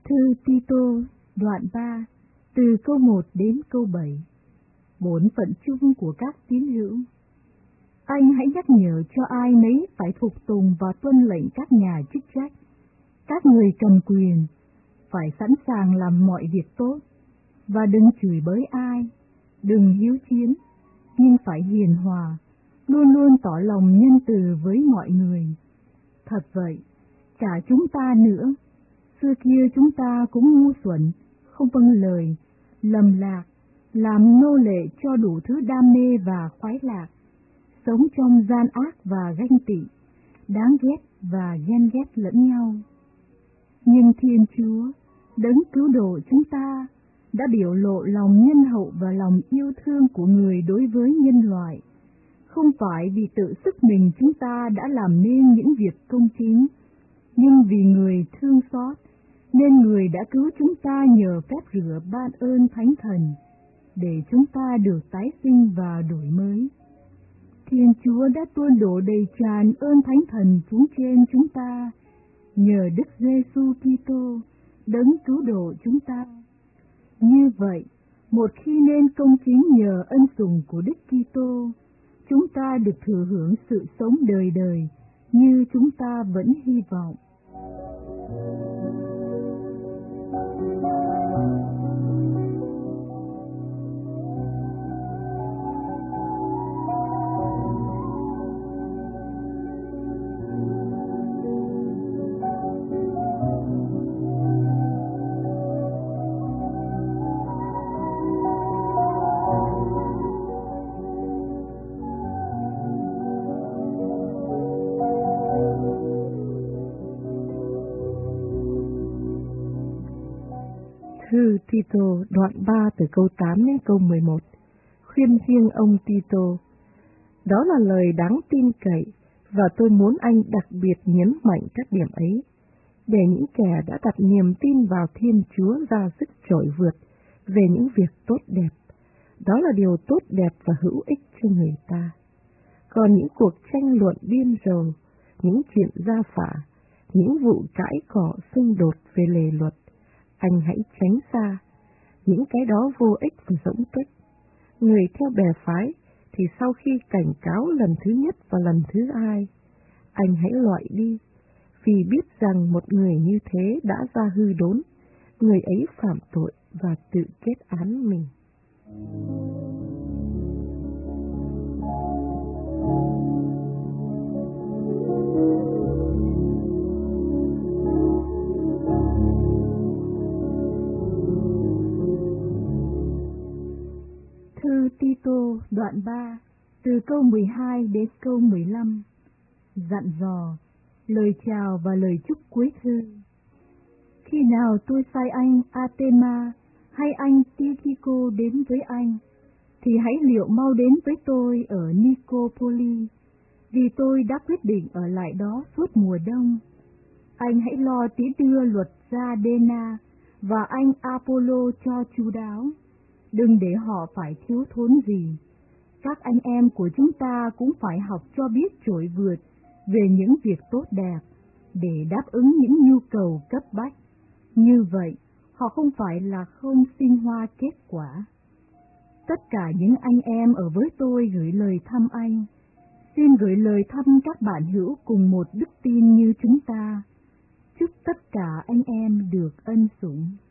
Thư Tito, đoạn 3, từ câu 1 đến câu 7. Bổn phận chung của các tín hữu. Anh hãy nhắc nhở cho ai nấy phải phục tùng và tuân lệnh các nhà chức trách, các người cầm quyền, phải sẵn sàng làm mọi việc tốt, và đừng chửi bới ai, đừng hiếu chiến, nhưng phải hiền hòa, luôn luôn tỏ lòng nhân từ với mọi người. Thật vậy, cả chúng ta nữa, xưa kia chúng ta cũng ngu xuẩn, không vâng lời, lầm lạc, làm nô lệ cho đủ thứ đam mê và khoái lạc, sống trong gian ác và ganh tị, đáng ghét và ghen ghét lẫn nhau. Nhưng Thiên Chúa, đấng cứu độ chúng ta, đã biểu lộ lòng nhân hậu và lòng yêu thương của người đối với nhân loại. Không phải vì tự sức mình chúng ta đã làm nên những việc công chính, nhưng vì người thương xót, nên người đã cứu chúng ta nhờ phép rửa ban ơn Thánh Thần, để chúng ta được tái sinh và đổi mới. Thiên Chúa đã tuôn đổ đầy tràn ơn Thánh Thần xuống trên chúng ta, nhờ Đức Giêsu Kitô, đấng cứu độ chúng ta. Như vậy, một khi nên công chính nhờ ân sủng của Đức Kitô, chúng ta được thừa hưởng sự sống đời đời, như chúng ta vẫn hy vọng. Thư Tito đoạn 3 từ câu 8 đến câu 11. Khuyên riêng ông Tito. Đó là lời đáng tin cậy, và tôi muốn anh đặc biệt nhấn mạnh các điểm ấy, để những kẻ đã đặt niềm tin vào Thiên Chúa ra sức trỗi vượt về những việc tốt đẹp. Đó là điều tốt đẹp và hữu ích cho người ta. Còn những cuộc tranh luận điên rồ, những chuyện gia phả, những vụ cãi cọ xung đột về lề luật, anh hãy tránh xa. Những cái đó vô ích và rỗng tuếch. Người theo bè phái thì sau khi cảnh cáo lần thứ nhất và lần thứ hai, anh hãy loại đi, vì biết rằng một người như thế đã ra hư đốn, người ấy phạm tội và tự kết án mình. Thư Tito đoạn 3, từ câu 12 đến câu 15. Dặn dò, lời chào và lời chúc cuối thư. Khi nào tôi sai anh Artema hay anh Tychicô đến với anh, thì hãy liệu mau đến với tôi ở Nicopoli, vì tôi đã quyết định ở lại đó suốt mùa đông. Anh hãy lo tiễn đưa luật ra Đena và anh Apollo cho chu đáo, đừng để họ phải thiếu thốn gì. Các anh em của chúng ta cũng phải học cho biết trỗi vượt về những việc tốt đẹp, để đáp ứng những nhu cầu cấp bách. Như vậy, họ không phải là không sinh hoa kết quả. Tất cả những anh em ở với tôi gửi lời thăm anh. Xin gửi lời thăm các bạn hữu cùng một đức tin như chúng ta. Chúc tất cả anh em được ân sủng.